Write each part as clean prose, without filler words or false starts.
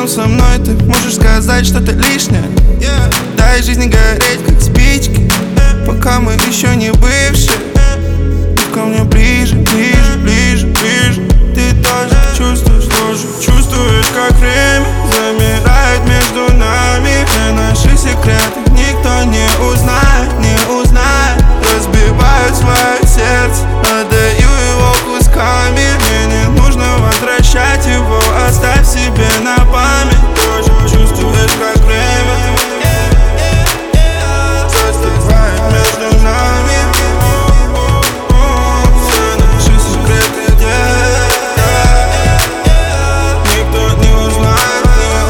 рядом со мной, ты можешь сказать что-то лишнее. Дай жизни гореть, как спички, пока мы еще не бывшие. Ты ко мне ближе, ближе, ближе, ближе. Ты тоже чувствуешь, как время замирает между нами. Все наши секреты никто не узнает, не узнает. Разбивают свое сердце, отдаю его кусками. Мне не нужно возвращать его, оставь себе на память. Тоже чувствуешь, как время застывает между нами. Все наши секреты никто не узнает,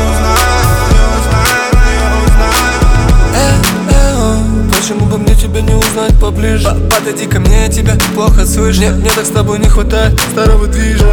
Почему бы мне тебя не узнать поближе? Подойди ко мне, я тебя плохо слышу. Мне так с тобой не хватает старого движа.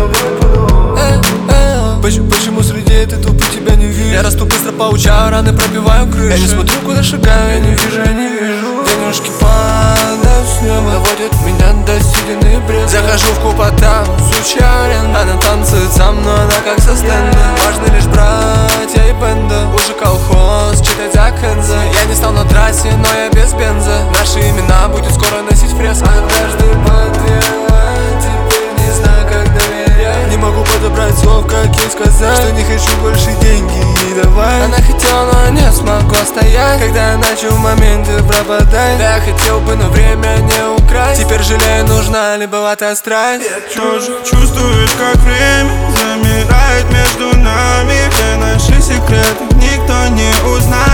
Почему среди этой толпы тебя не вижу? Я расту быстро, получаю раны, пробиваю крышу. Я не смотрю, куда шагаю, я не вижу, я не вижу. Денежки падают с неба, доводят меня до седины бред. Захожу в клуб, а там случайно она танцует со мной, она как со стенда. Важны лишь братья и бенда. Уже колхоз, читать за Кенза. Я не стал на трассе, но я без бенза. Наши имена будет скоро носить фреска. Однажды подвела, теперь не знаю, как доверять. Не могу подобрать слов, как ей сказать, что не хочу больше деньги ей давать. Она хотела, но я не смогу стоять, когда я начал в моменты пропадать. Да, я хотел бы, но время не украсть. Теперь жалею, нужна ли была та страсть. Тоже чувствуешь, как время замирает между нами. Все наши секреты никто не узнает.